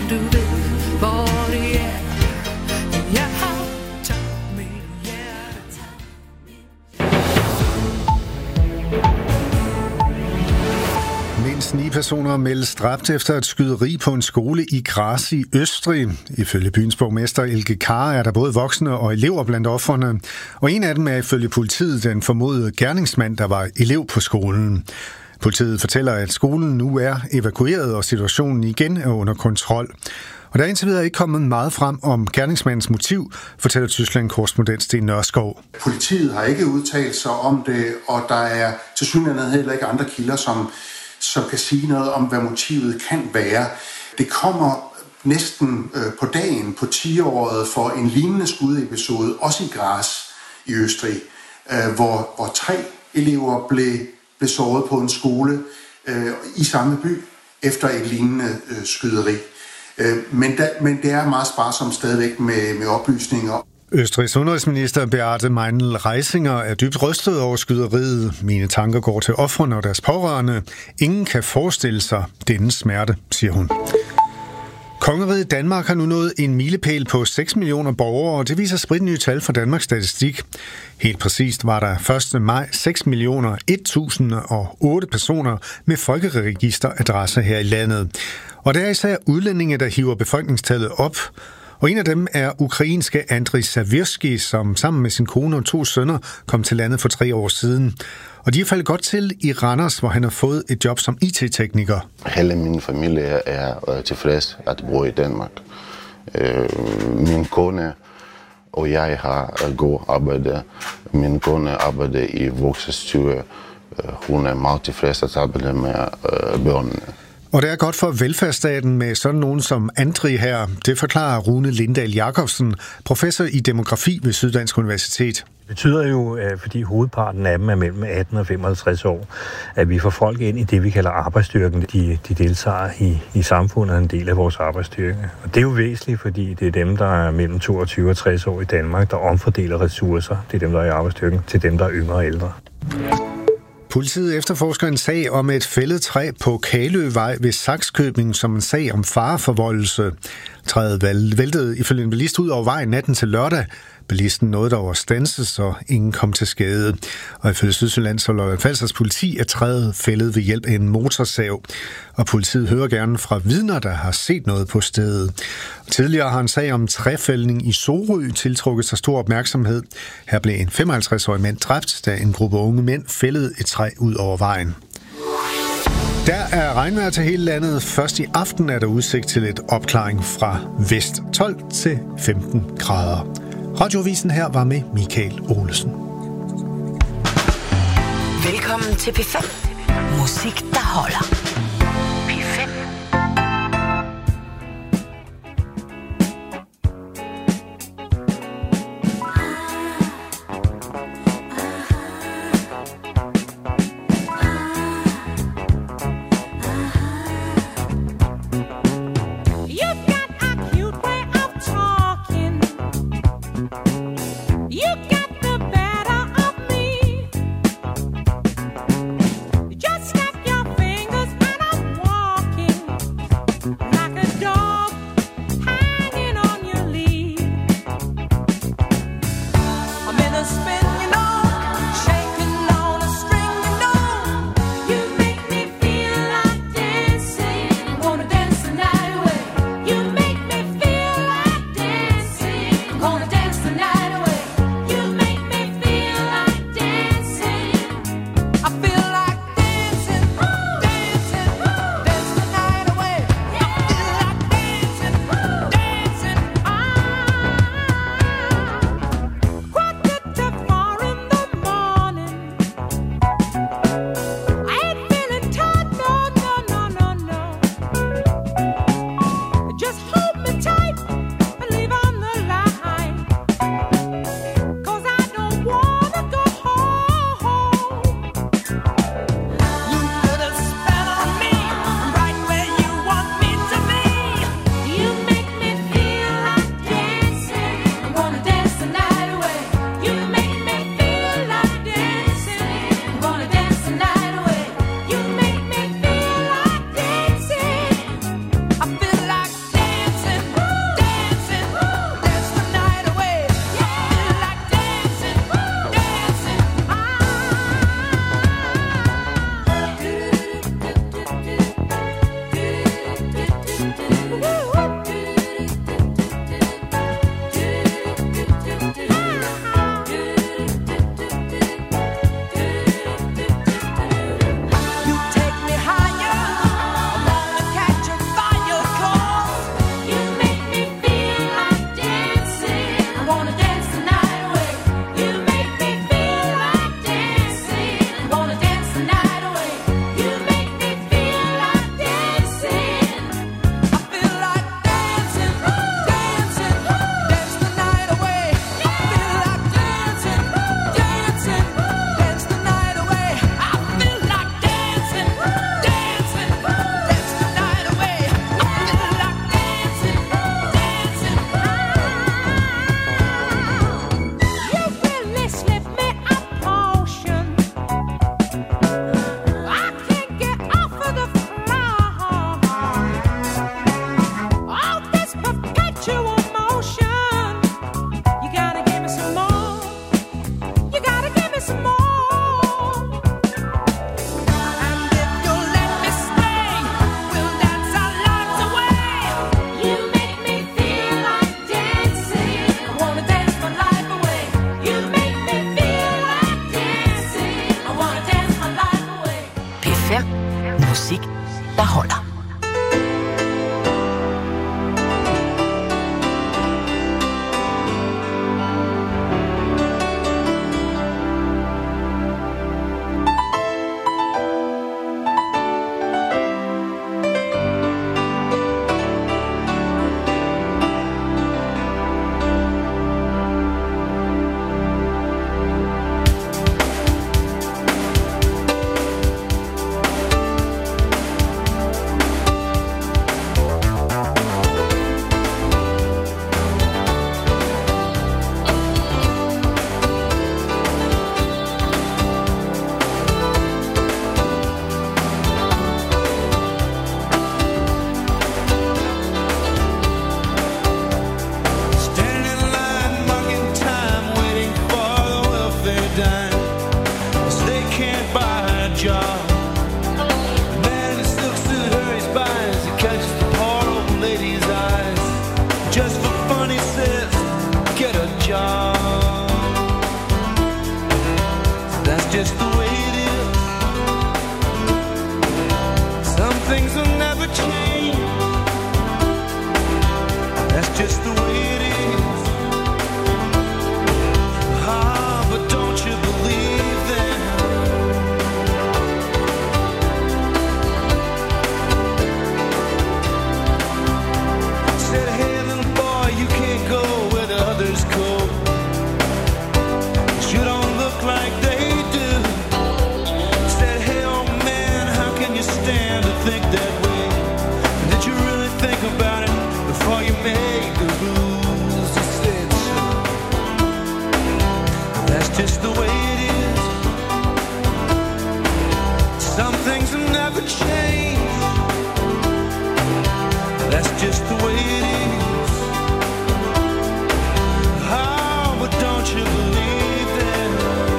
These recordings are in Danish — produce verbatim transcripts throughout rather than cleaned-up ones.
du ved, hvor det er. Jeg har tabt mit hjerte. Mindst ni personer meldes dræbt efter et skyderi på en skole i Graz i Østrig. Ifølge byens borgmester Elke Kar er der både voksne og elever blandt ofrene, og en af dem er ifølge politiet den formodede gerningsmand, der var elev på skolen. Politiet fortæller, at skolen nu er evakueret, og situationen igen er under kontrol. Og der er indtil videre ikke kommet meget frem om gerningsmandens motiv, fortæller Tyskland-korrespondent Sten Nørskov. Politiet har ikke udtalt sig om det, og der er tilsyneladende heller ikke andre kilder, som, som kan sige noget om, hvad motivet kan være. Det kommer næsten øh, på dagen på ti-året for en lignende skudepisode, også i Graz i Østrig, øh, hvor, hvor tre elever blev blev såret på en skole øh, i samme by efter et lignende øh, skyderi. Øh, men, da, men det er meget sparsomt stadigvæk med, med oplysninger. Østrigs udenrigsminister Beate Meinl-Reisinger er dybt rystet over skyderiet. Mine tanker går til ofrene og deres pårørende. Ingen kan forestille sig denne smerte, siger hun. Kongeriget Danmark har nu nået en milepæl på seks millioner borgere, og det viser spritnye tal fra Danmarks Statistik. Helt præcist var der første maj seks millioner et tusind og otte personer med folkeregisteradresse her i landet. Og det er især udlændinge, der hiver befolkningstallet op. Og en af dem er ukrainske Andriy Savirski, som sammen med sin kone og to sønner kom til landet for tre år siden. Og de er faldet godt til i Randers, hvor han har fået et job som I T-tekniker. Hele min familie er tilfreds at bo i Danmark. Min kone og jeg har god arbejde. Min kone arbejder i vuggestue. Hun er meget tilfreds at arbejde med børnene. Og det er godt for velfærdsstaten med sådan nogen som Andriy her. Det forklarer Rune Lindahl Jacobsen, professor i demografi ved Syddansk Universitet. Det betyder jo, fordi hovedparten af dem er mellem atten og femoghalvtreds år, at vi får folk ind i det, vi kalder arbejdsstyrken. De, de deltager i, i samfundet en del af vores arbejdsstyrke. Og det er jo væsentligt, fordi det er dem, der er mellem toogtyve og tres år i Danmark, der omfordeler ressourcer. Det er dem, der er i arbejdsstyrken, til dem, der er yngre og ældre. Politiet efterforsker en sag om et fældet træ på Kaløvej ved Sakskøbing som en sag om fareforvoldelse. Træet væltede ifølge en bilist ud over vejen natten til lørdag. Bilisten nåede dog at standses, så ingen kom til skade. Og ifølge Sydsjællands og Lolland-Falsters politi er træet fældet ved hjælp af en motorsav. Og politiet hører gerne fra vidner, der har set noget på stedet. Tidligere har en sag om træfældning i Sorø tiltrukket sig stor opmærksomhed. Her blev en femoghalvtreds-årig mand dræbt, da en gruppe unge mænd fældede et træ ud over vejen. Der er regnvejr til hele landet. Først i aften er der udsigt til et opklaring fra vest tolv til femten grader. Radioavisen her var med Michael Olesen. Velkommen til P fem. Musik, der holder. P fem. Just snap your fingers. just the way it is. Oh, but don't you believe that?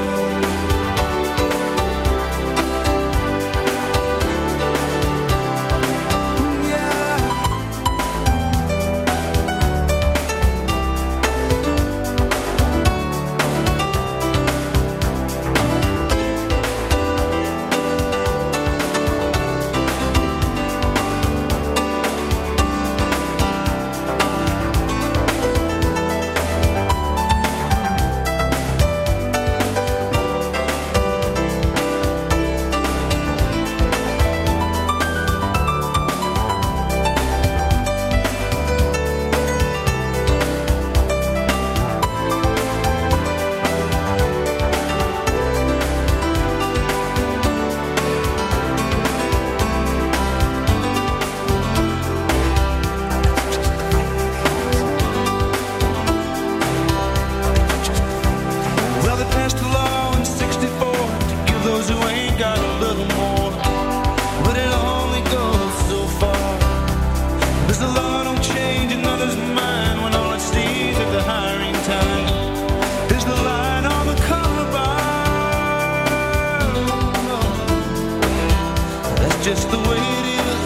Just the way it is.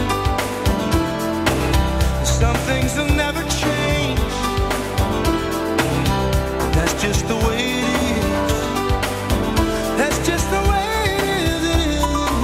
Some things will never change. That's just the way it is. That's just the way it is.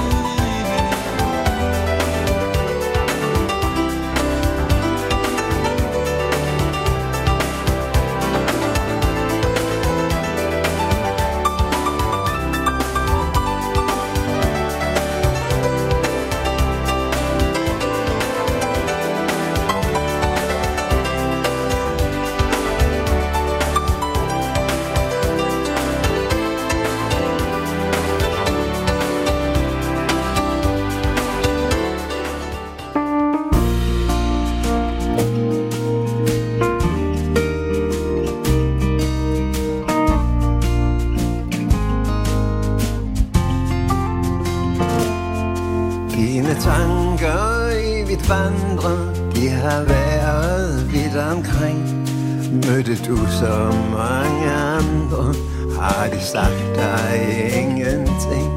Tanker evigt vandrer, de har været vidt omkring. Mødte du så mange andre, har de sagt dig ingenting?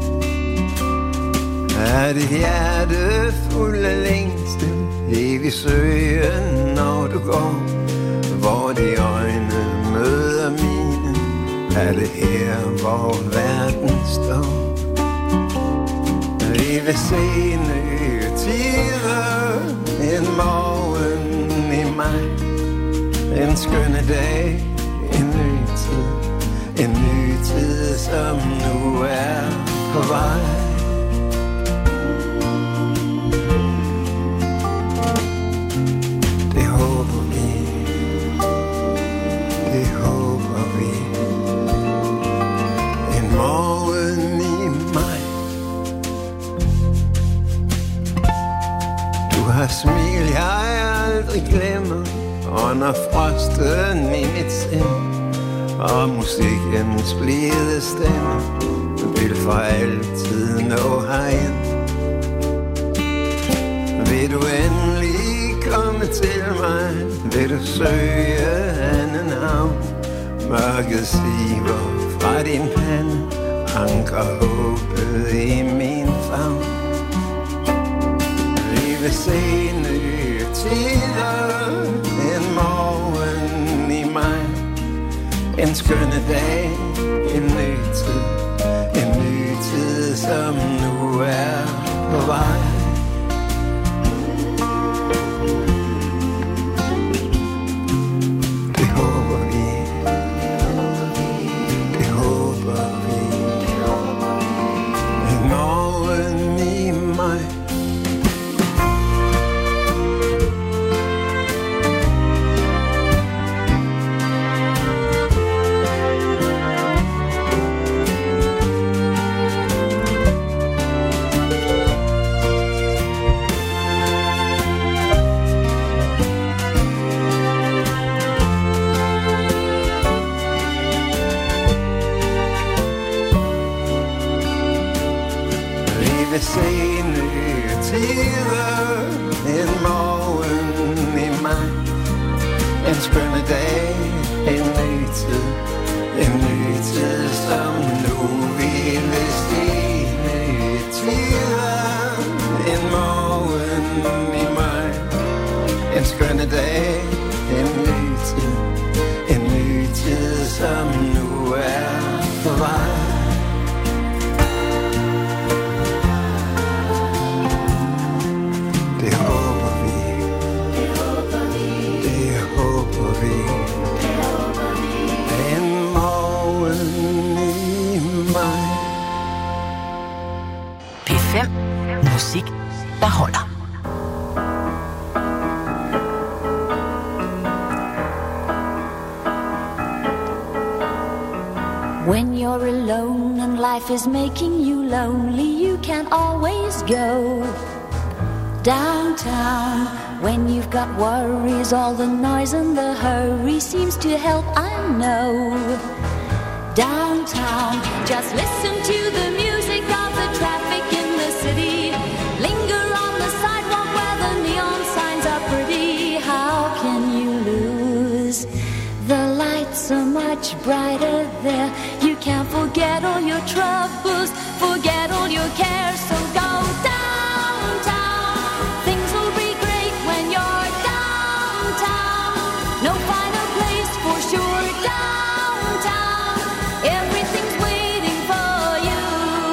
Er dit hjerte fuld af længsel, evig søgen når du går? Hvor de øjne møder mine, er det her hvor verden står? Vi vil se nye tider, en morgen i maj, en skønne dag, en ny tid, en ny tid som nu er på vej. Det håber vi, det håber vi, en morgen i maj. Du har smil, jeg aldrig glemmer, og når frosten i mit sind og musikkens blide stemme vil for altid nå herind. Vil du endelig komme til mig, vil du søge anden havn? Mørket siver fra din pande, anker håbet i min favn. Vi vil se nye tider, en morgen i maj, en skønne dag, en ny tid, en ny tid som nu er på vej. Det håber vi, det håber vi, en morgen i maj. til som nu. Vi vil stige tider. En morgen i maj. En skønne dag. En ny tid. En ny tid som nu er på vej. Det håber vi. Det håber vi. Det håber vi. Det håber vi. En morgen i maj. P fem. Musik, der holder. When you're alone and life is making you lonely, you can always go downtown. When you've got worries, all the noise and the hurry seems to help, I know. Downtown, just listen to the music of the traffic in the city. Linger on the sidewalk where the neon signs are pretty. How can you lose? The lights are much brighter there. You can't forget all your troubles, forget all your cares, so go downtown. Things will be great when you're downtown. No finer place for sure, downtown. Everything's waiting for you.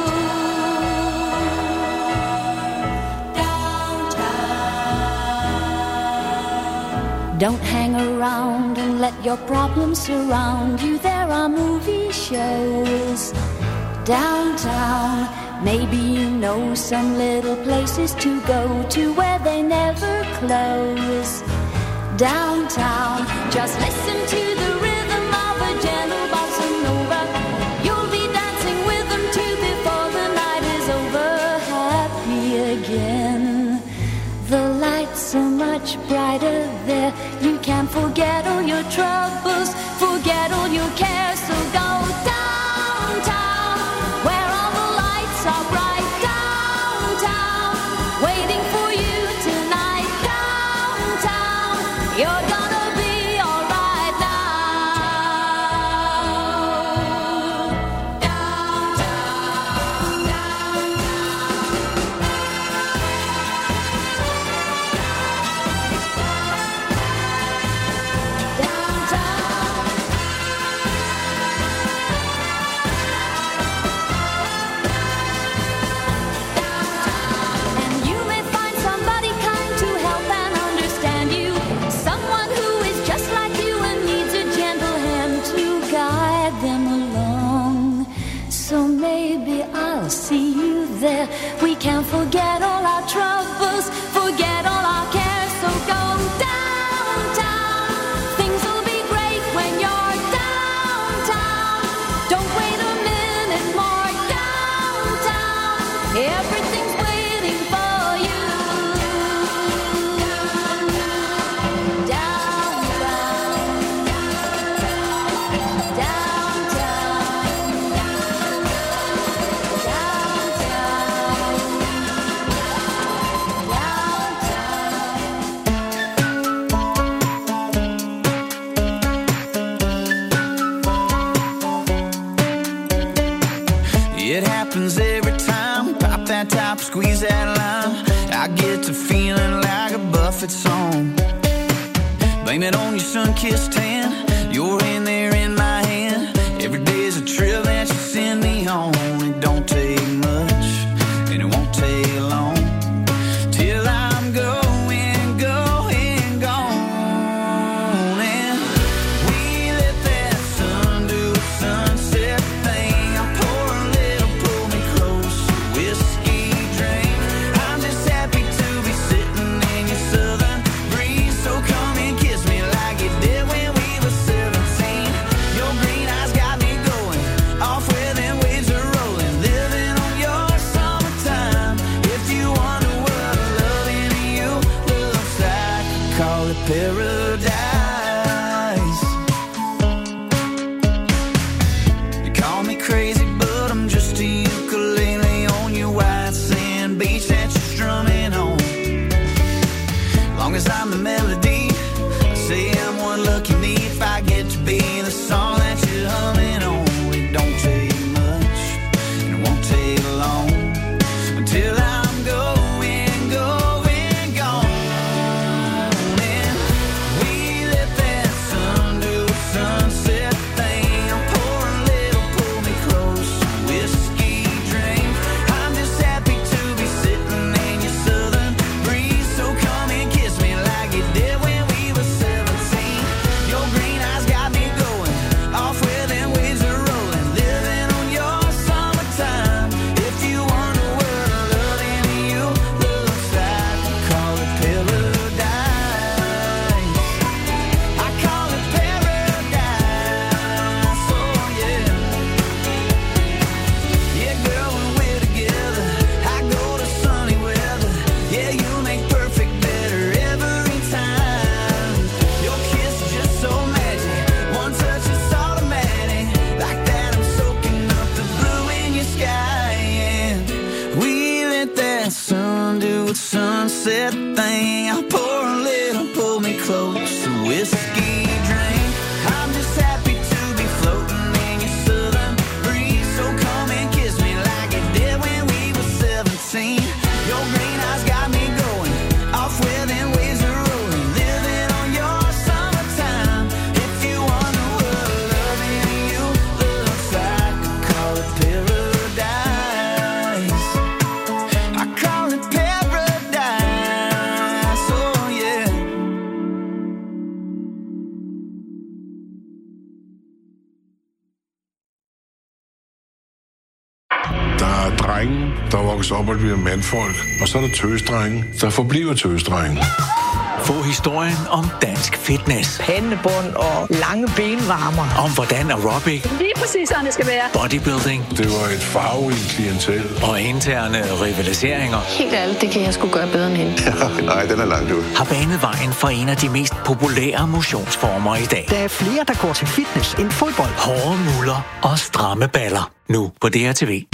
Downtown. Don't hang around and let your problems surround you. There are movie shows downtown. Maybe you know some little places to go to where they never close. Downtown, just listen to the rhythm of a gentle bossa nova. You'll be dancing with them too before the night is over. Happy again. The lights are much brighter there. You can't forget all your troubles, forget all your cares, so go downtown, where all the lights are bright. Downtown, waiting for you tonight. Downtown, you're gonna be alright now. Downtown, see you there. We can't forget all our troubles, forget all our cares, so go downtown. Things will be great when you're downtown. Don't wait a minute more. Downtown, everything's waiting for you. Downtown, downtown, It happens every time we pop that top, squeeze that line. I get to feeling like a Buffett song. Blame it on your sun-kissed tan. You're in there in my hand. Every day's a trip that you send me home. It don't take much, and it won't take long till I'm going, going, gone. And we let that sun do a sunset thing. I pour a little, pull me close, whiskey drink. I'm just happy to be sitting in your southern breeze. So come and kiss me like you did when we were seventeen. Your green eyes got me going off where them waves are rolling. Living on your summertime. If you wonder what loving you looks like, call it paradise. You call me crazy, but I'm just a ukulele on your white sand beach that you're strumming on. Long as I'm the melody, I say I'm one lucky me if I get to be the song that you're humming on. It vokser op og bliver mandfolk. Og så er der tøsdrenge, der forbliver tøsdrenge. Få historien om dansk fitness. Pandebånd og lange benvarmer. Om hvordan aerobic. Lige præcis sådan det skal være. Bodybuilding. Det var et farverigt klientel. Og interne rivaliseringer. Helt ærligt, det kan jeg sgu gøre bedre end hende. Ja, nej, den er langt ud. Har banet vejen for en af de mest populære motionsformer i dag. Der er flere, der går til fitness end fodbold. Hårde muller og stramme baller. Nu på D R T V.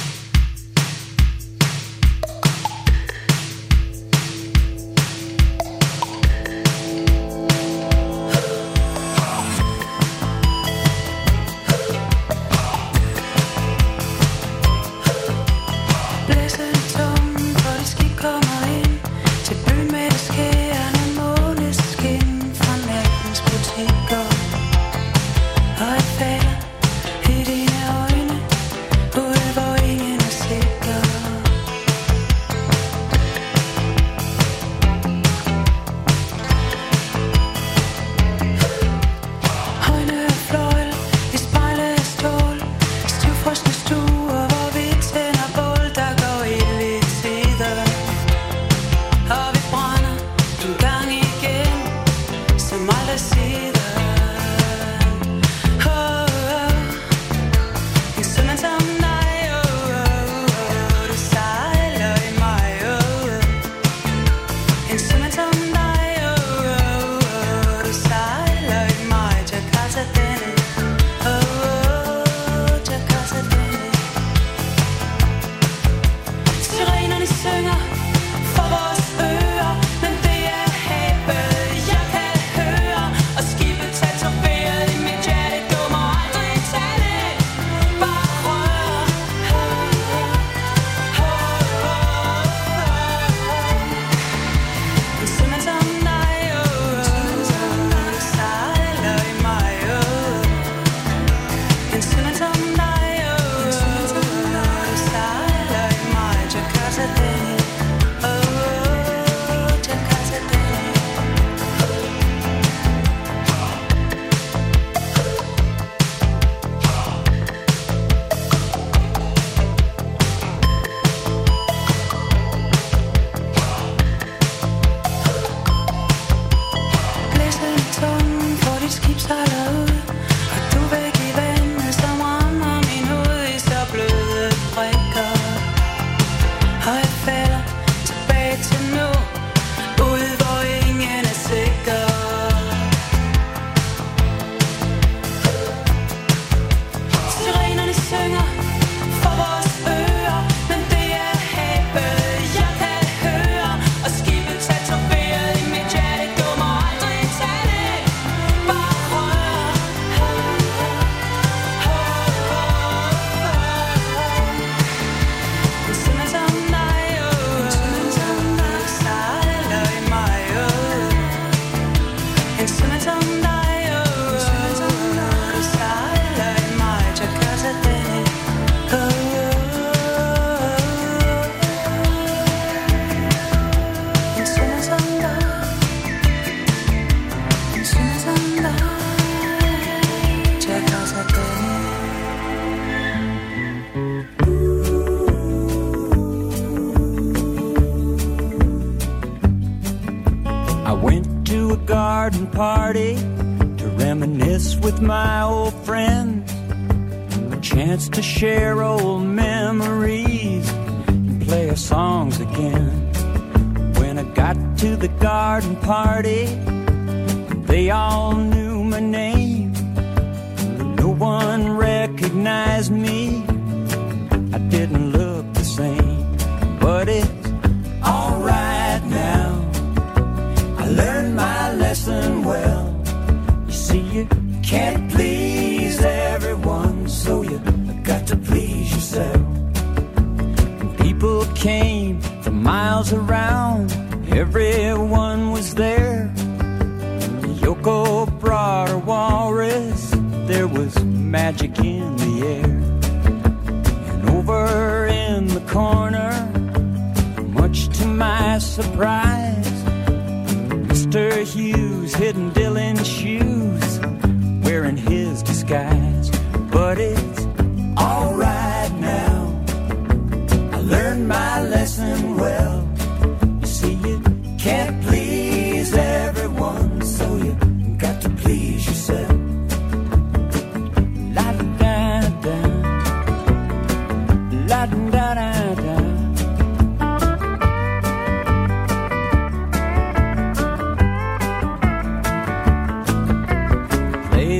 garden party to reminisce with my old friends. A chance to share old memories and play our songs again. When I got to the garden party, they all knew my name. No one recognized me. I didn't look the same, but it's all right now. I learned my lesson well. You see, you can't please everyone, so you got to please yourself. And people came from miles around, everyone was there. Yoko brought her walrus, there was magic in the air. And over in the corner, much to my surprise, Mister Hughes hidden Dylan's shoes, wearing his disguise. But it's all right now. I learned my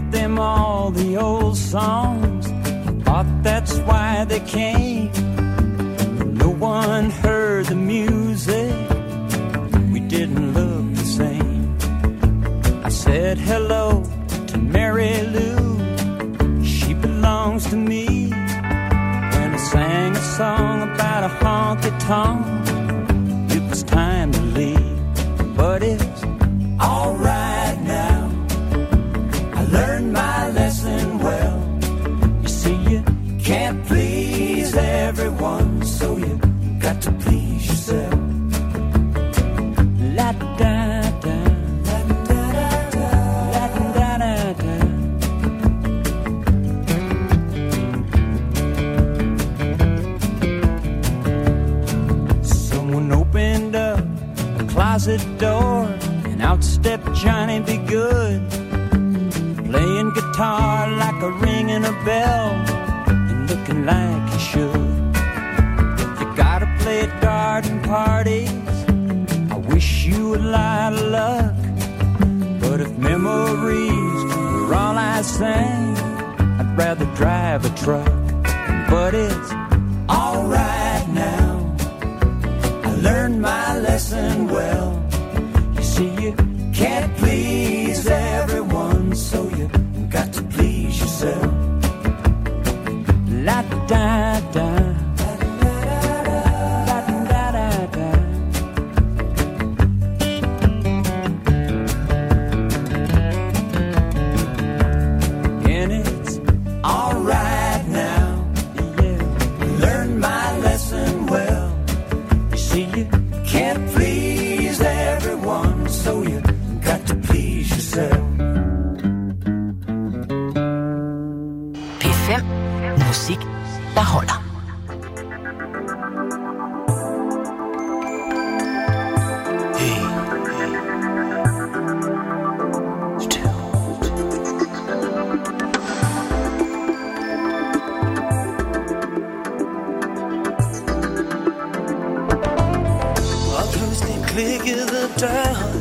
them all the old songs. Thought that's why they came. No one heard the music. We didn't look the same. I said hello to Mary Lou. She belongs to me. When I sang a song about a honky-tonk, it was time to leave. But it's alright now. I learned my lesson well. You see, you can't please everyone, so you got to please yourself. La da da, la da da da, la da da da. Someone opened up a closet door, and out stepped Johnny B. Good, playing guitar like a ringing a bell, and looking like he should. You gotta play at garden parties. I wish you a lot of luck. But if memories were all I sang, I'd rather drive a truck. But it's alright now. I learned my lesson well. You see, you can't please everyone, so you got to please yourself. La da da, la da da da. And it's alright now. Yeah, learned my lesson well. You see, you can't please everyone, so you got to please yourself. P fem. Musik, der holder. Og pludselig klikkede døren,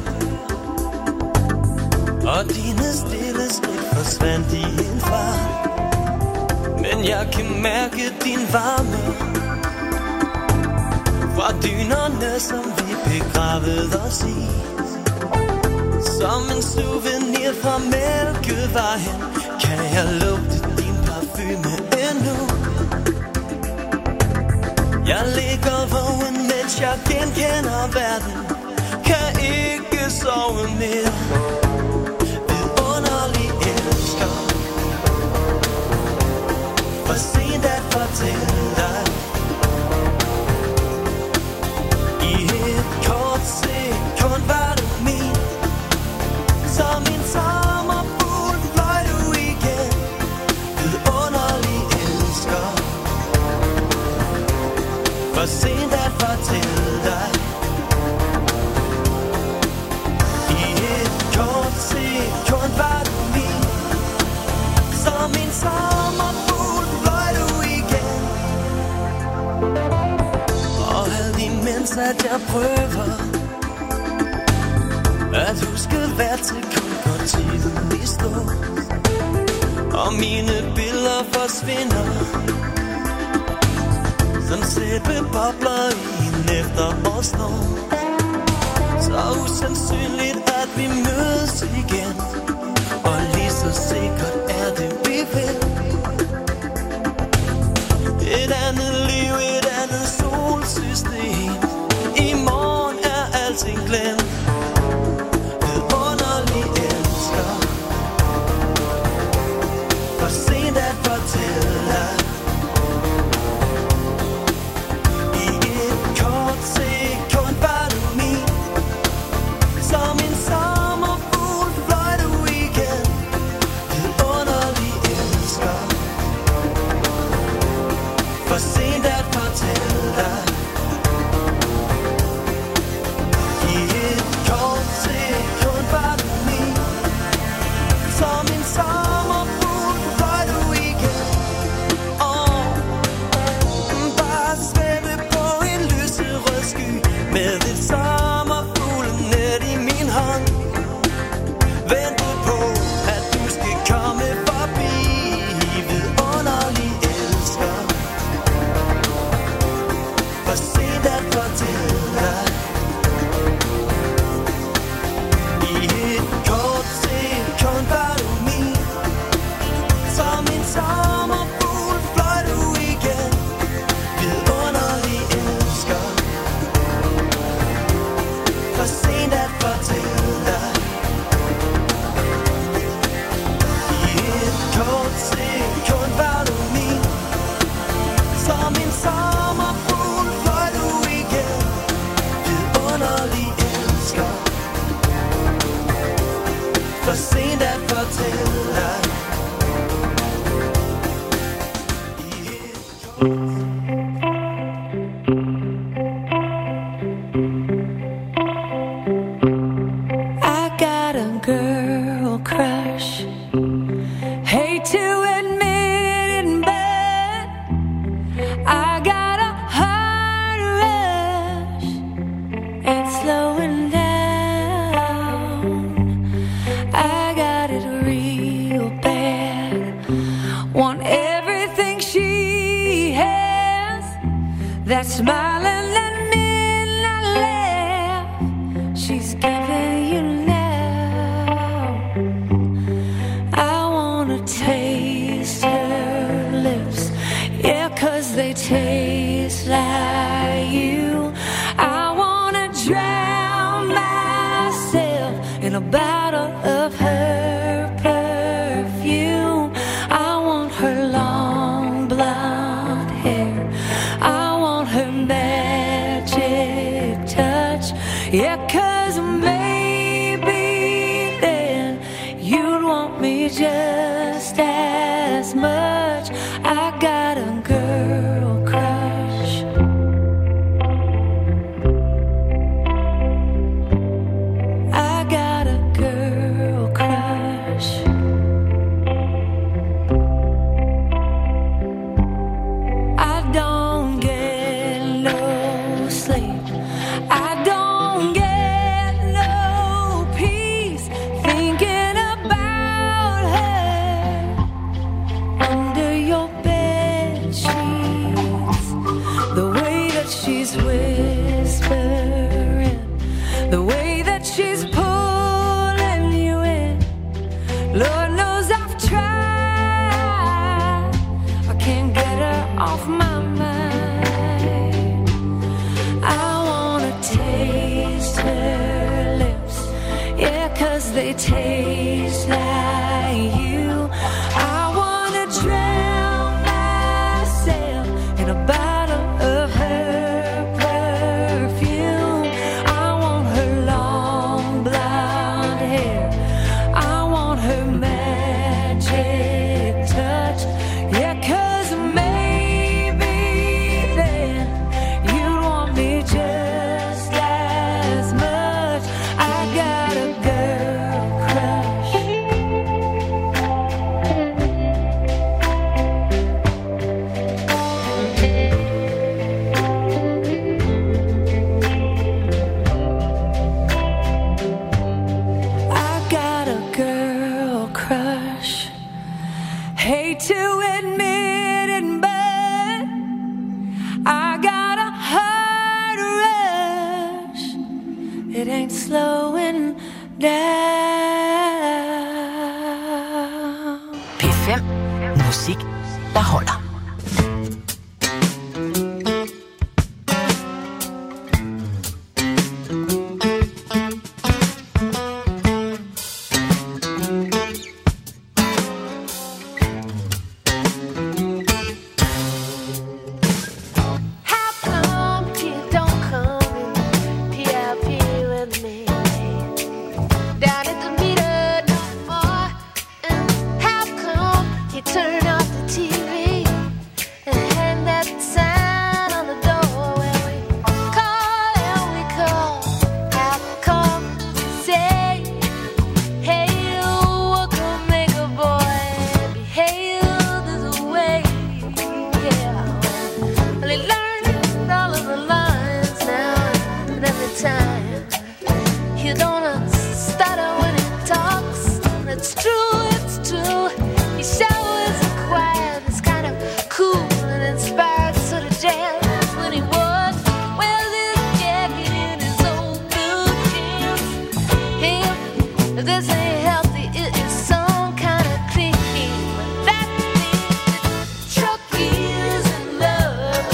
og dine stille skridt forsvandt i en fart. Men jeg kan mærke din varme fra dynerne, som vi begravede os i. Som en souvenir fra Mælkevejen kan jeg lugte din parfume endnu. Jeg ligger vågen, mens jeg genkender verden. Kan ikke sove mere. Vidunderlig elsker. For sent at fortælle dig. I et kort sekund var du min. Som en sommerfugl fløj du igen. Vidunderlig elsker. For sent at fortælle dig. I et kort sekund var du min. Som en sommerfugl fløj du igen. Og alt imens at jeg prøver at huske hvert sekund går tiden i stå. Og mine billeder forsvinder som sæbebobler i en efterårsnår. Så usandsynligt at vi mødes igen. Og lige så sikkert er det vi vil. Et andet liv, et andet solsystem. I morgen er alting glemt. Vidunderlig elsker. For sent at fortælle dig. I et kort sekund var du min. Som en sommerfugl fløj du igen. Vidunderlig elsker. For sent at fortælle dig. I et kort fortælle. I got a girl crush. Hate to admit it, but I got a heart rush. Ain't slowing down. I got it real bad. Want everything she has. That smiling and midnight laugh she's giving you now. I wanna taste her lips, yeah, 'cause they taste like you. I wanna drown myself in a bottle of her perfume. I want her long blonde hair. I want her magic touch, yeah, 'cause maybe then you'd want me just as much. I got a girl crush. I got a girl crush. I don't get no sleep. I don't get no peace thinking about her under your bed sheets. The way that she's whispering, the way that she's pulling you in. Lord knows I've tried. I can't get her off my mind. I wanna taste her lips, yeah, 'cause they taste like you. I wanna drown myself in a bottle of her perfume. I want her long blonde hair. I want her magic touch, yeah, 'cause maybe then you'd want me just as much. I got a girl crush. I got a girl crush. Hate to admit it, but I got a heart rush. It ain't slowing down. P fem. Musik, der holder. How come you don't come and P L P with me down at the meter no more? And how come you turn off the T V and hang that sign on the door when we call and we call? How come you say, hey, you walk and make a boy behave this way? Yeah. Well, he learned all of the lines now, and every time he don't stutter when he talks. It's true, it's true. He sure is quiet. It's kind of cool and inspired sort of jazz when he walks. Wears his jacket in his old blue jeans. If this ain't healthy, it is some kind of clean. That means Chucky is in love.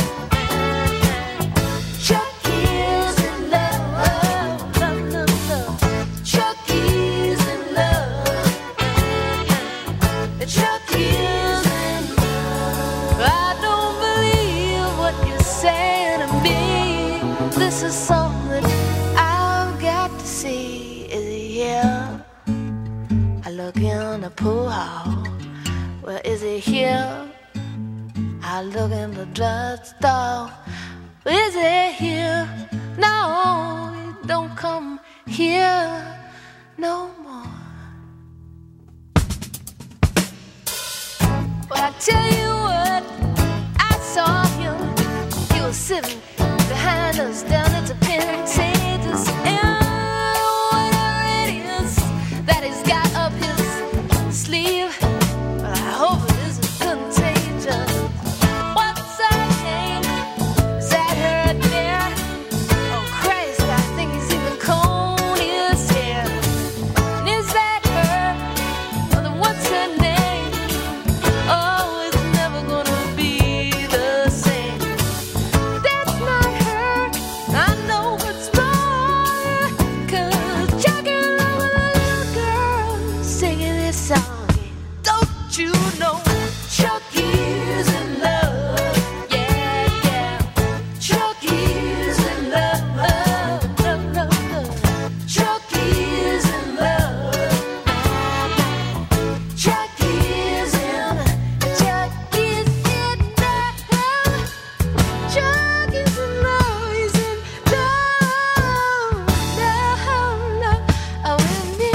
Chucky is in love. Love, love, love. Chucky is in love. Chucky is in love. I don't believe what you're saying to me. This is something I've got to see. Yeah, I look in the pool hall. Well, is he here? I look in the drugstore. Is he here? No, he don't come here no more. But I tell you what, I saw him. He was sitting behind us down at the Pentatus. And whatever it is that he's got up his sleeve, but I hope it isn't contagious. What's her name? Is that her there? Oh Christ, I think he's even combed his hair. And is that her? Well, then what's her name? Oh, it's never gonna be the same. That's not her. I know what's wrong. 'Cause Jackie along with a little girl singing this song. Don't you know Chucky's in love? Yeah, yeah. Chucky's in love. Love, love, love. Chucky's in love. Chucky's in, Chucky's in love. Chucky's in love. He's in love, love, love with me.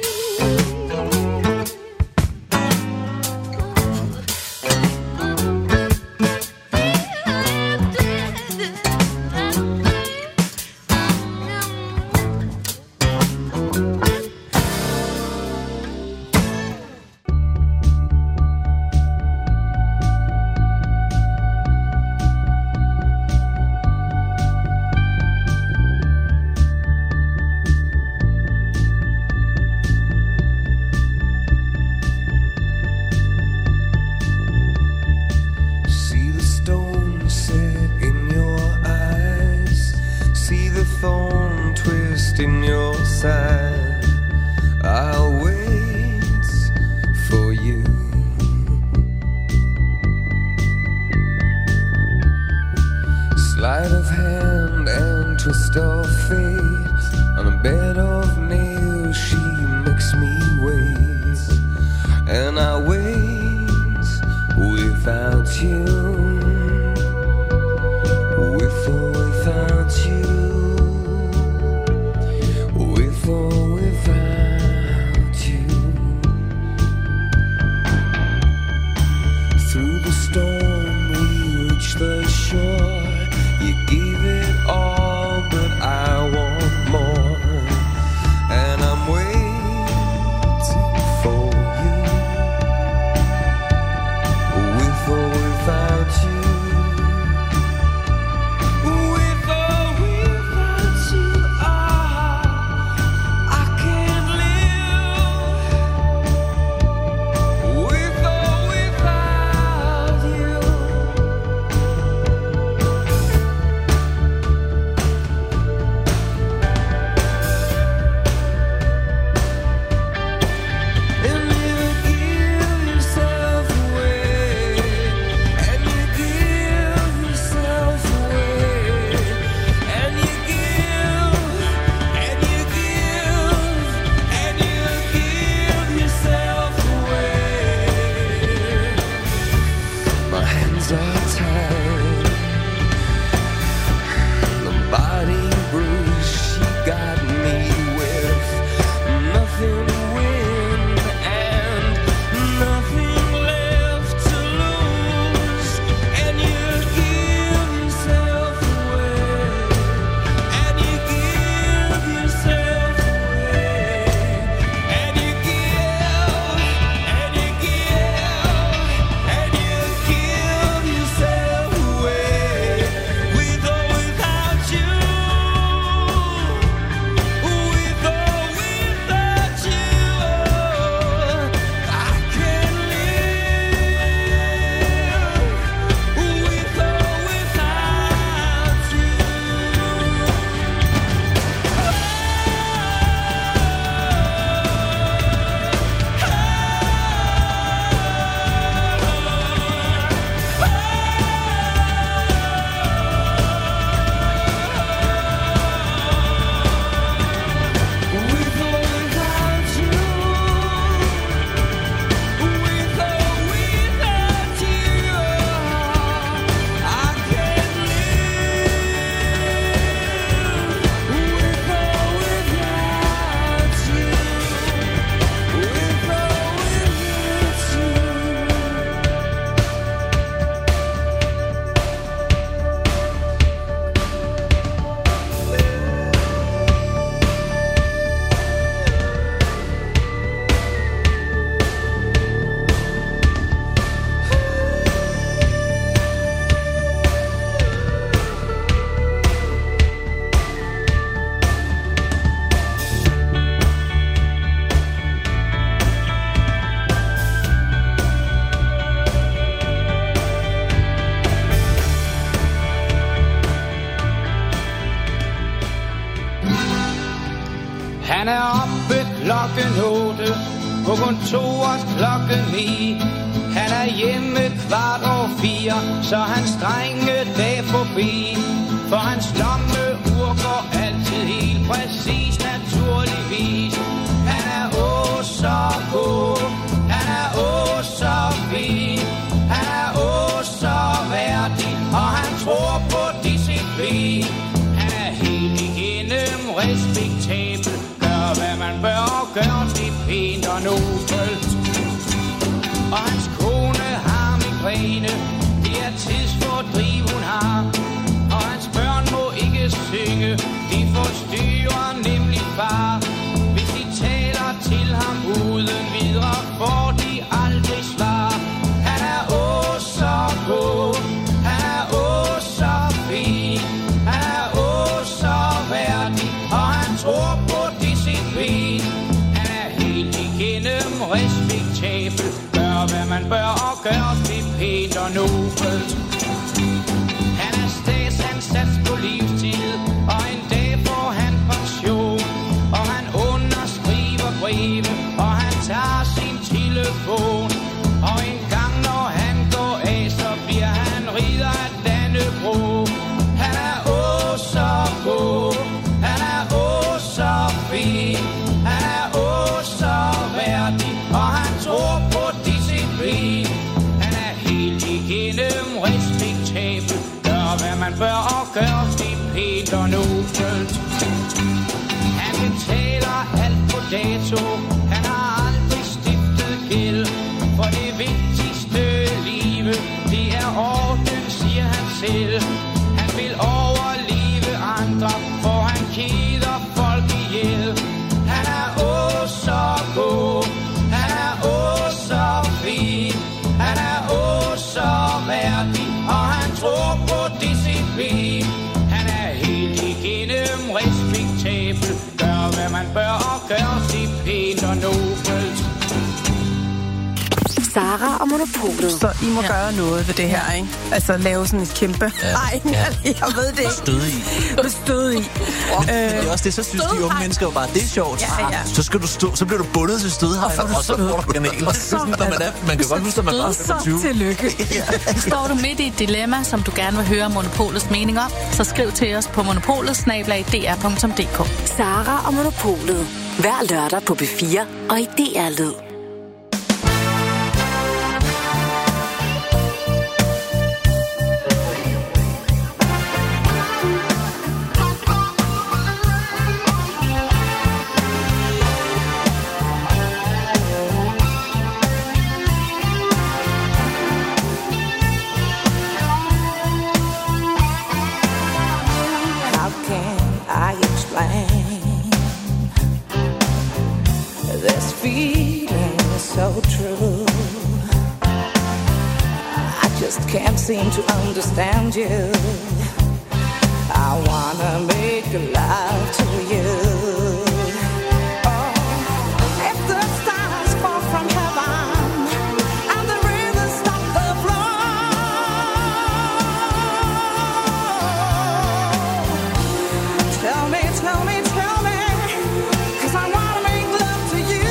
See the stone set in your eyes. See the thorn twist in your side. I'll wait for you. Sleight of hand and twist of fate. On a bed of nails she makes me wait. And I wait without you. With or without you. With or without you. Through the storm we reach the shore. You gave it all, but I want more. And I'm waiting for you. With or without oppe klokken otte, på kontoret klokken ni. Han er hjemme kvart over fire, så hans drenge dag forbi. For hans lommeur går altid helt præcis, naturligvis. Han er åh så god, han er åh så fin, han er åh så værdig, og han tror på disciplin. Han er helt igennem respektabel, gør hvad man bør og gør det pænt og nobelt. Og hans kone har migræne, det er tidsfordriv hun har. Og hans børn må ikke synge, de forstyrrer nemlig far. Hvis de taler til ham uden videre, får de aldrig svar. Han er åh så god, han er åh så fin, han er åh så værdig, og han tror på disciplin. Han er helt igennem respektabel, gør hvad man bør og gør det pænt og nobelt. Han er statsansat på livstid, og en dag får han pension. Og han underskriver breve, og han tager sin telefon. Og en gang når han går af, så bliver han ridder af Dannebrog. Han er åh så god, han er åh så fin, han er åh så værdig, og han tror på disciplin. Han er helt igennem respektabel, gør hvad man bør og gør det pænt og nobelt. Han betaler alt på dato, han har aldrig stiftet gæld. For det vigtigste livet, det er orden, siger han selv. Han vil overleve andre, for han keder folk ihjel. Han er åh så god, han er åh så fin, han er åh så værdig, og han tror på disciplin. Han er helt igennem respektabel, gør hvad man bør og gør det pænt og nobelt. Sara og Monopolet. Så I må ja. gøre noget ved det her, ikke? Altså lave sådan et kæmpe... Nej, ja. jeg ved det ikke. Støde i. Støde i. Oh, øh, det er også det, så synes de unge mennesker jo bare, det er sjovt. Ja, ja. Så, skal du stå, så bliver du bundet til stødhegn, og, og så får du kanel. Og så, når man er, man kan godt huske, at man var femogtyve. Så tillykke. Står du midt i et dilemma, som du gerne vil høre Monopolets mening om, så skriv til os på monopolet snabel-a d r punktum d k. Sara og Monopolet. Hver lørdag på B fire og i D R-lyd. Seem to understand you. I wanna make love to you. Oh, if the stars fall from heaven and the rivers stop the flow, tell me, tell me, tell me, 'cause I wanna make love to you.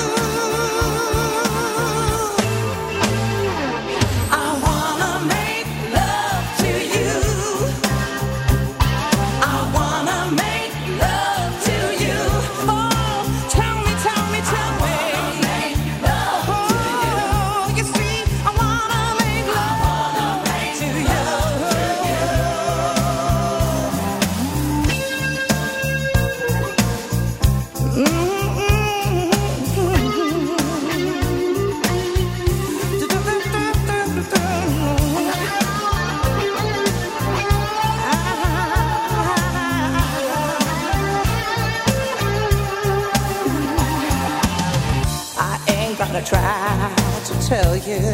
I wanna make love to you. I wanna make love to you. Oh, tell me, tell me, tell me. I wanna make love to you. Oh, you see, I wanna make love to you. I ain't gonna try to tell you.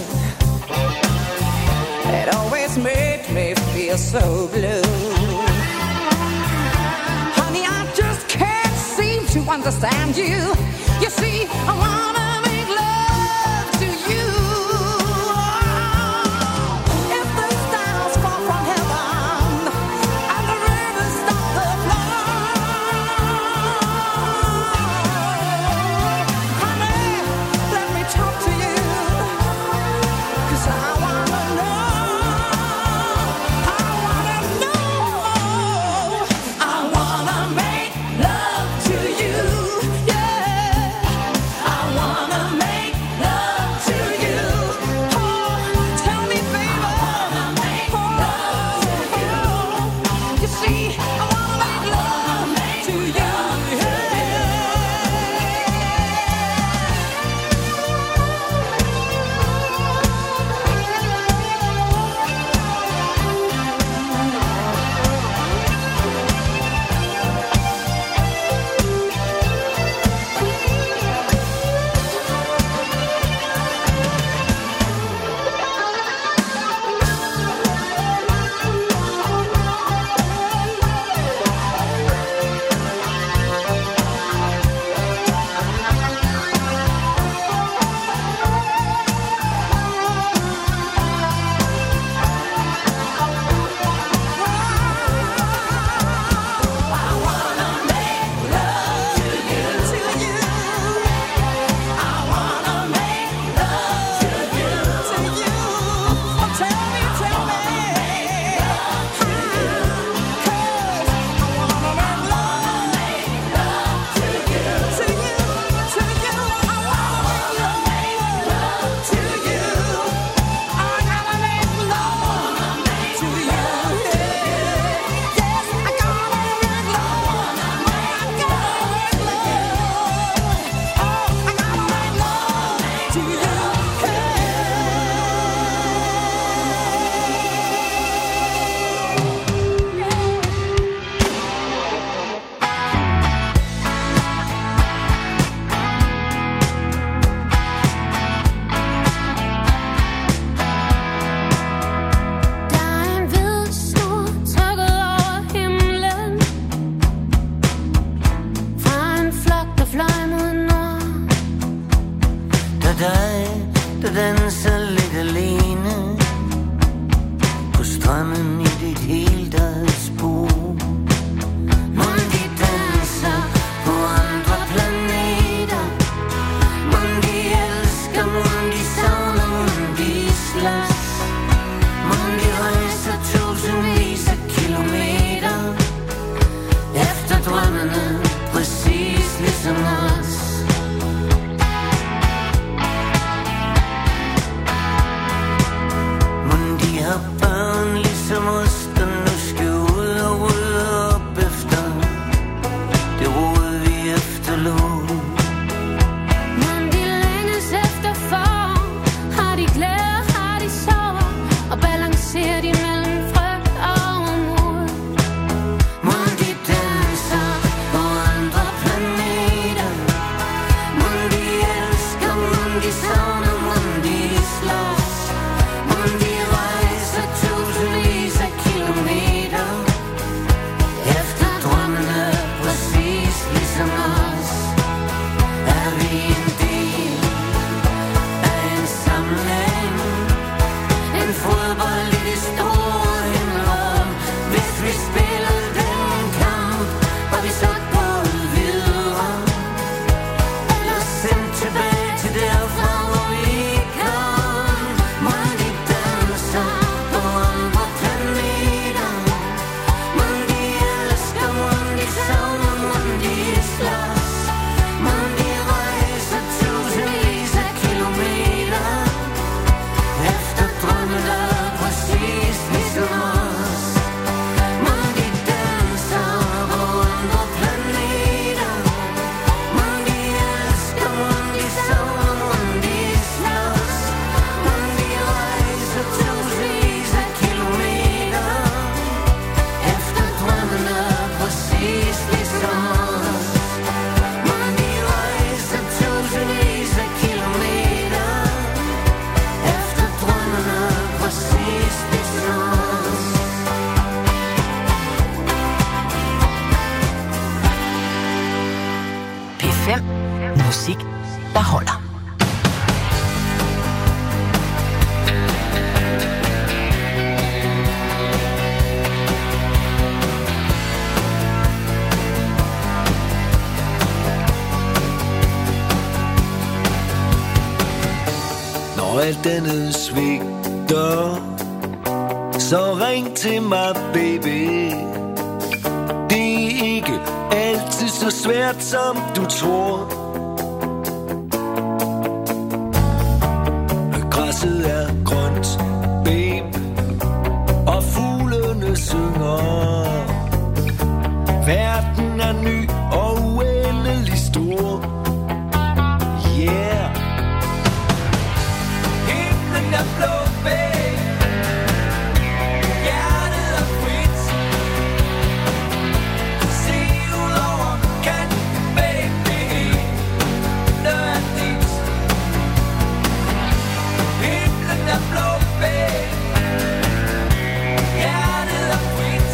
It always made me feel so blue. Honey, I just can't seem to understand you. You see, I wanna make love to you. If the stars fall from heaven and the rivers stop the flow, dig, der danser lidt alene på stranden i dit helt eget spor. Mon de danser på andre planeter, mon de elsker, mon de savner, mon de slås, mon de rejser tusindvis af kilometer efter drømmene, præcis ligesom os. Mon de har børn ligesom os, der nu skal ud og rydde op efter det rod vi efterlod. Men de længes efter form, har de glæder, har de sorg, og balancerer de mellem frygt og mod. Mon de danser på andre planeter, mon de elsker, mon de savner, mon de slås, mon de rejser tusindvis af kilometer efter drømmene, præcis ligesom os. Er vi en del af en samling, en fodbold i det store himmelrum? Hvis vi spillede den kamp, var vi så gået videre, eller sendt tilbage til derfra, hvor vi kom? Mon de danser på andre planeter, mon de elsker, mon de savner, mon de slås, mon de rejser tusindvis af kilometer efter drømmene, præcis ligesom os. Mon de danser på andre planeter, mon de elsker, mon de savner, mon de slås, mon de rejser tusindvis af kilometer efter drømmene, præcis ligesom os. Mon de rejser tusindvis af kilometer efter drømmene, præcis ligesom os. P fem. Musik, der holder. Når alt andet svigter, så ring til mig, baby. Det er ikke altid så svært, som du tror. Græsset er grønt, babe, og fuglene synger. Verden er ny og uendelig stor. Yeah. Himlen er blå, babe. Hjertet er frit. Se ud over kanten, baby. Det er dit. Himlen er blå, babe. Hjertet er frit.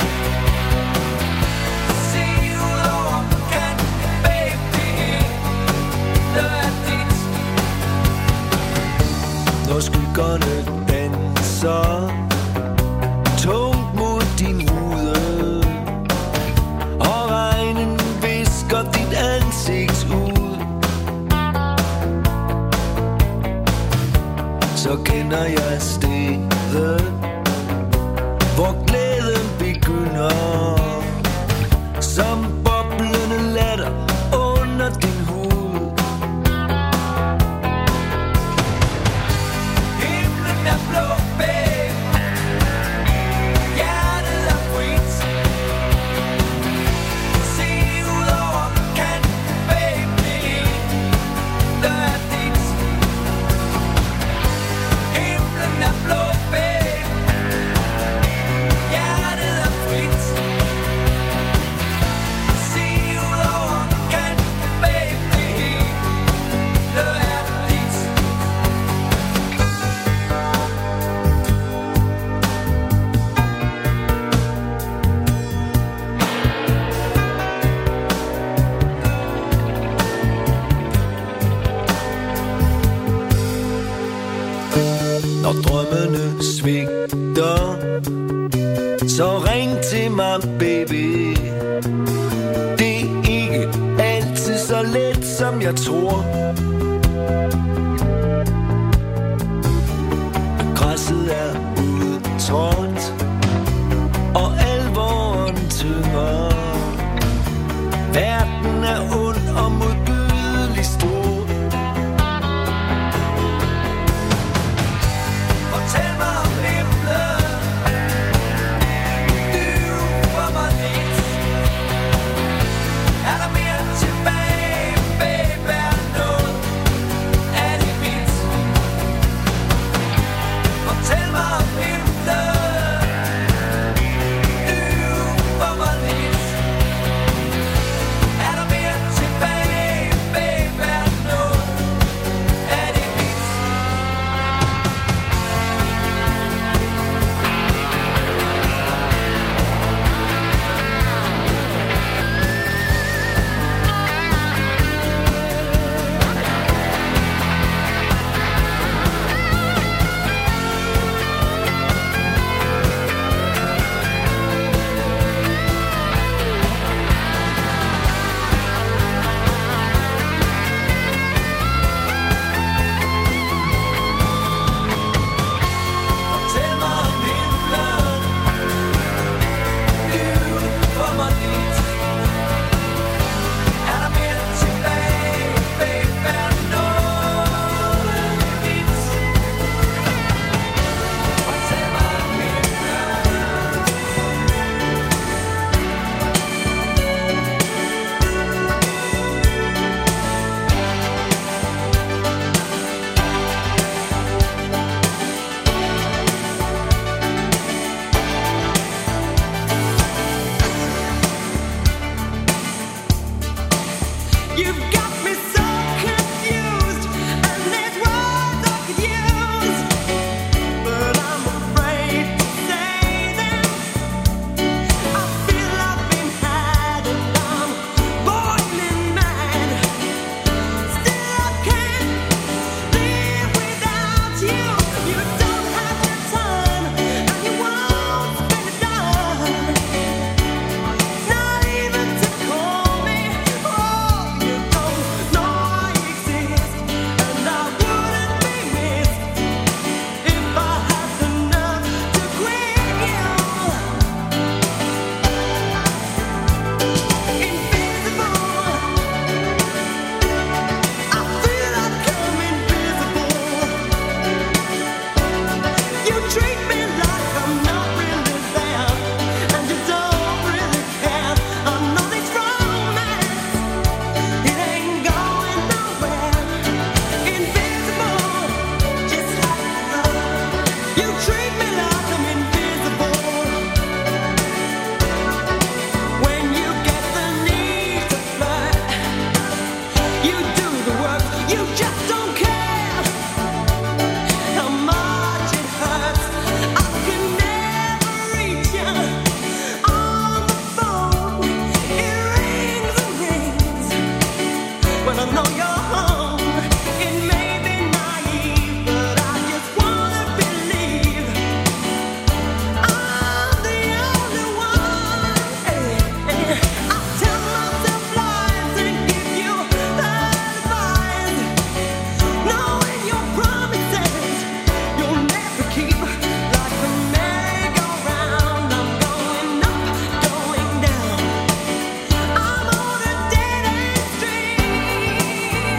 Se ud over kanten, baby. Det er dit. Når skyggerne danser tungt mod din rude, og regnen visker dit ansigt ud, så kender jeg stedet, hvor glæden begynder, som boblende latter under din hud. Himlen er blå, babe. Hjertet er frit. Se ud over kanten, baby. Det er dit. Himlen er blå, babe. Hjertet er frit. når drømmene svigter. Så ring til mig, baby. Det er ikke altid så let, som jeg tror. Græsset er udtrådt, og alvoren tynger. Verden er ond og modbydelig stor. Fortæl mig om himlen, lyv for mig lidt. Er der mere tilbage, baby, er noget af det mit? Fortæl mig om himlen, lyv for mig lidt. Er der mere tilbage, baby, er noget af det mit? Fortæl mig om himlen, lyv for mig lidt. Er der mere tilbage, baby, er noget af det mit? Fortæl mig om You've got me so confused, and there's words I could use, but I'm afraid to say them. I feel I've been had and I'm boiling mad. Still I can't live without you. You don't have the time, and you won't spend a dime. Not even to call me. Oh, you don't know I exist, and I wouldn't be missed if I had the nerve to quit you. Invisible, I feel I've come invisible. You treat me like I'm not really there, and you don't really care. I know this romance, it ain't going nowhere. Invisible, just like love. You treat me like I'm invisible. When you get the need to flirt, you do the work, you just don't care how much it hurts. I can never reach you on the phone. It rings and rings when I know you're home. It may be naive, but I just wanna believe I'm the only one. I tell myself lies and give you advice, knowing your promises you'll never keep. Like a merry-go-round, I'm going up, going down. I'm on a dead-end street.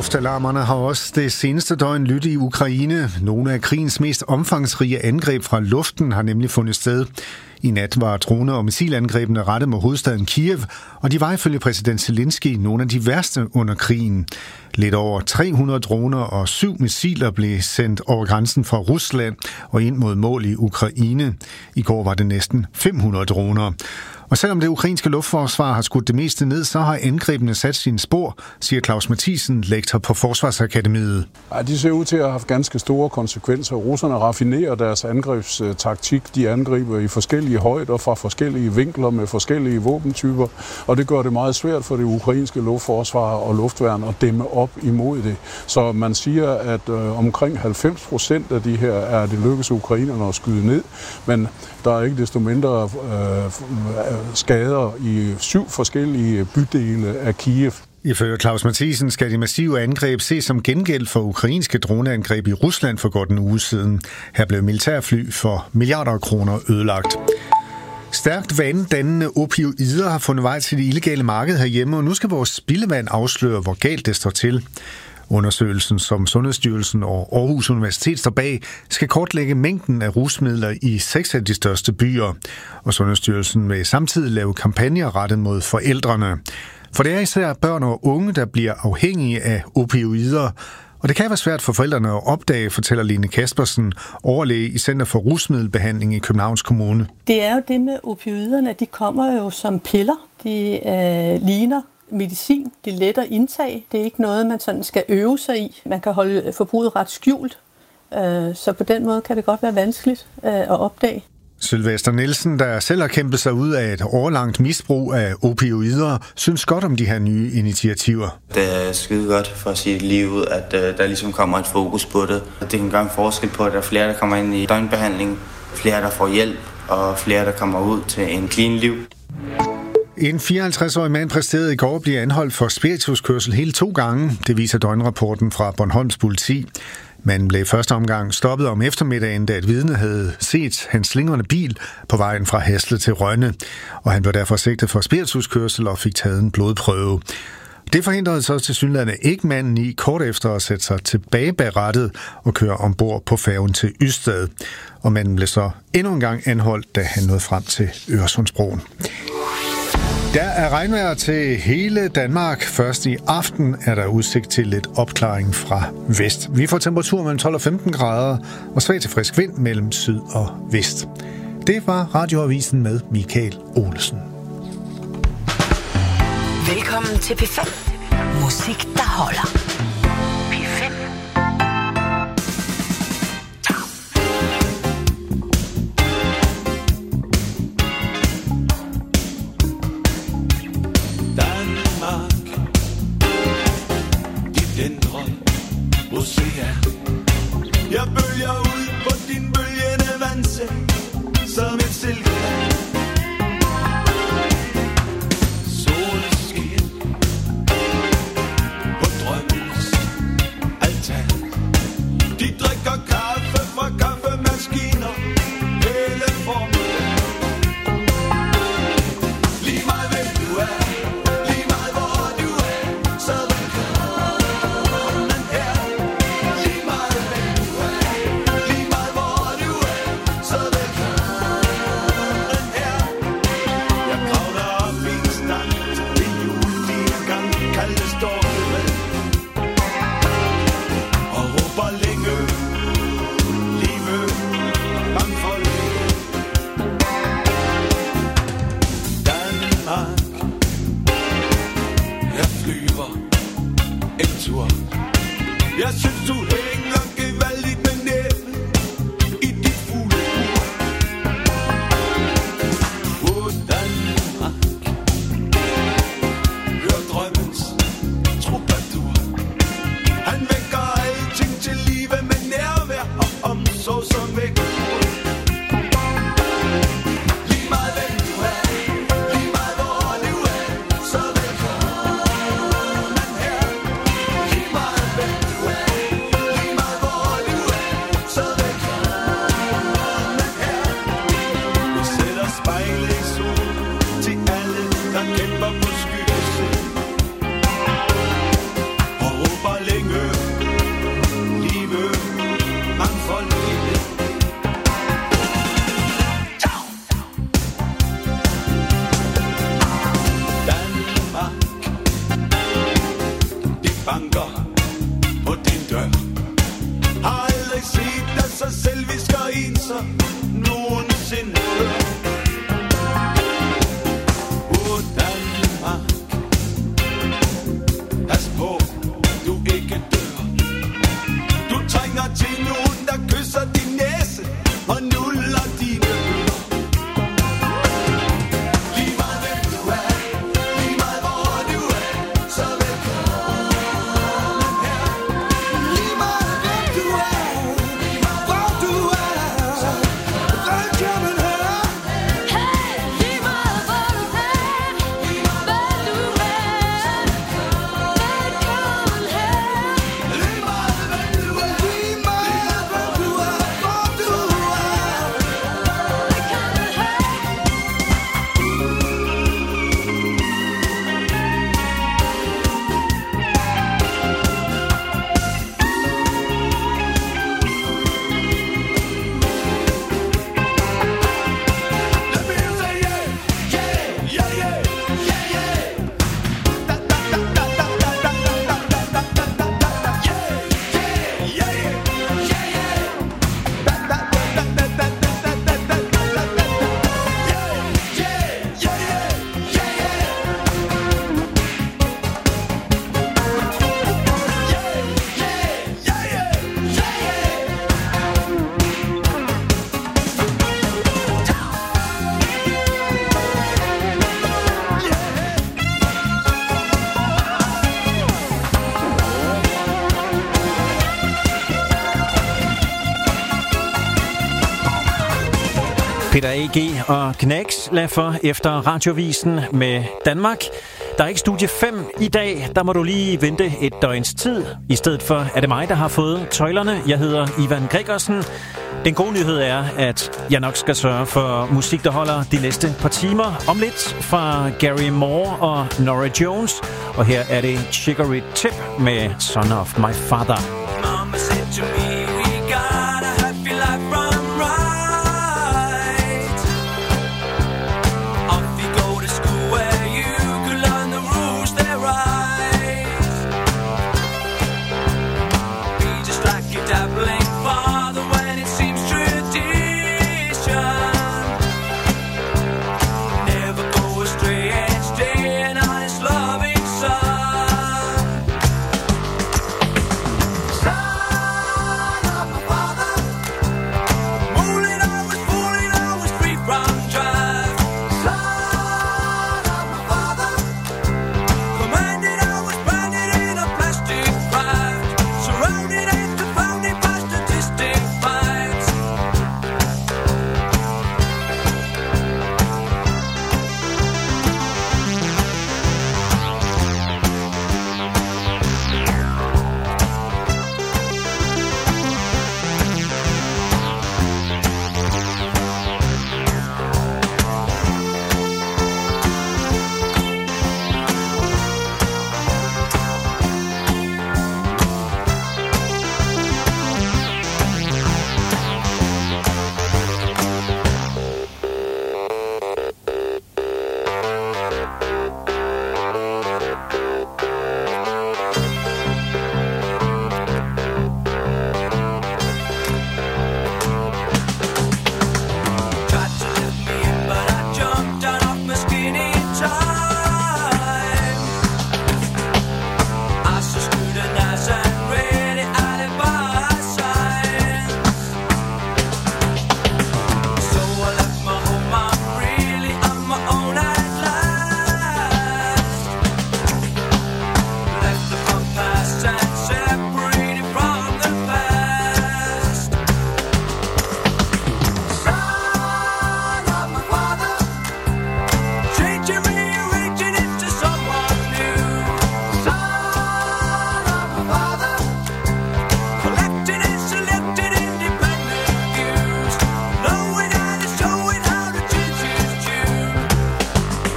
luftalarmerne har også det seneste døgn lyttet i Ukraine. Nogle af krigens mest omfangsrige angreb fra luften har nemlig fundet sted. I nat var droner- og missilangrebene rettet mod hovedstaden Kiev, og de var ifølge præsident Zelensky nogle af de værste under krigen. Lidt over tre hundrede droner og syv missiler blev sendt over grænsen fra Rusland og ind mod mål i Ukraine. I går var det næsten fem hundrede droner. Og selvom det ukrainske luftforsvar har skudt det meste ned, så har angrebene sat sine spor, siger Claus Mathisen, lektor på Forsvarsakademiet. Ja, de ser ud til at have haft ganske store konsekvenser. Russerne raffinerer deres angrebstaktik. De angriber i forskellige højder fra forskellige vinkler med forskellige våbentyper, og det gør det meget svært for det ukrainske luftforsvar og luftværn at dæmme op imod det. Så man siger, at øh, omkring halvfems procent af de her er det lykkes ukrainerne at skyde ned, men der er ikke desto mindre øh, skader i syv forskellige bydele af Kiev. Ifølge Claus Mathisen skal de massive angreb ses som gengæld for ukrainske droneangreb i Rusland for godt en uge siden. Her blev militærfly for milliarder af kroner ødelagt. Stærkt vanddannende opioider har fundet vej til det illegale marked herhjemme, og nu skal vores spildevand afsløre, hvor galt det står til. Undersøgelsen, som Sundhedsstyrelsen og Aarhus Universitet står bag, skal kortlægge mængden af rusmidler i seks af de største byer. Og Sundhedsstyrelsen vil samtidig lave kampagner rettet mod forældrene. For det er især børn og unge, der bliver afhængige af opioider. Og det kan være svært for forældrene at opdage, fortæller Line Kaspersen, overlæge i Center for Rusmiddelbehandling i Københavns Kommune. Det er jo det med opioiderne, de kommer jo som piller. De øh, ligner medicin, det er let at indtage. Det er ikke noget, man sådan skal øve sig i. Man kan holde forbruget ret skjult, så på den måde kan det godt være vanskeligt at opdage. Sylvester Nielsen, der selv har kæmpet sig ud af et årlangt misbrug af opioider, synes godt om de her nye initiativer. Det er skide godt for at sige livet, at der ligesom kommer et fokus på det. Det kan gøre en forskel på, at der er flere, der kommer ind i døgnbehandling, flere, der får hjælp, og flere, der kommer ud til en clean liv. En fireoghalvtreds-årig mand præsterede i går at blive anholdt for spirituskørsel hele to gange. Det viser døgnrapporten fra Bornholms politi. Manden blev i første omgang stoppet om eftermiddagen, da et vidne havde set hans slingrende bil på vejen fra Hasle til Rønne. Og han blev derfor sigtet for spirituskørsel og fik taget en blodprøve. Det forhindrede så tilsyneladende ikke manden i kort efter at sætte sig tilbage bag rattet og køre ombord på færgen til Ystad. Og manden blev så endnu en gang anholdt, da han nåede frem til Øresundsbroen. Der er regnvejr til hele Danmark. Først i aften er der udsigt til lidt opklaring fra vest. Vi får temperatur mellem tolv og femten grader og svag til frisk vind mellem syd og vest. Det var Radioavisen med Michael Olesen. Velkommen til P fem. Musik, der holder. P fem. Jeg bølger ud på din bølgende vandseng som et silke. Solskin på drømmens altan. De drikker kaffe fra kaffemaskiner hele formiddagen. Lige meget hvem du er, lige meget hvor du er, så velkommen her. Lige meget hvem du er, lige meget hvor du er, så velkommen her. Jeg kravler op i en stang, det jul din gang, kalde storme og råber længe, live, mangfold. Danmark, jeg flyver en tur. Jeg synes du hænger gevaldigt med næven i dit fuglebur. Åh Danmark, hør drømmens troubadour. Han vækker alting til live med nærvær og omsorg som vækker. Lige meget hvem du er, lige meget hvor du er, så velkommen her. Lige meget hvem du er, lige aldrig set dig så selvisk og ensom nogensinde. Åh Danmark, pas på, du ikke dør. Du trænger til nogen, der kysser din næse og nuller dine ører. Lige meget hvem du er, lige meget hvor du er, så velkommen her. Lige meget hvem du er, lige meget hvor du er, så velkommen her. Hey, lige meget hvor du er, lige meget hvad du er, velkommen her. Lige meget hvem du er, lige meget hvor du er, hvor du er, velkommen her. Peter A G og Knacks lader for efter radiovisen med Danmark. Der er ikke studie fem i dag. Der må du lige vente et døgns tid. I stedet for er det mig, der har fået tøjlerne. Jeg hedder Ivan Gregersen. Den gode nyhed er, at jeg nok skal sørge for musik, der holder de næste par timer. Om lidt fra Gary Moore og Norah Jones. Og her er det Chicory Tip med Son of My Father.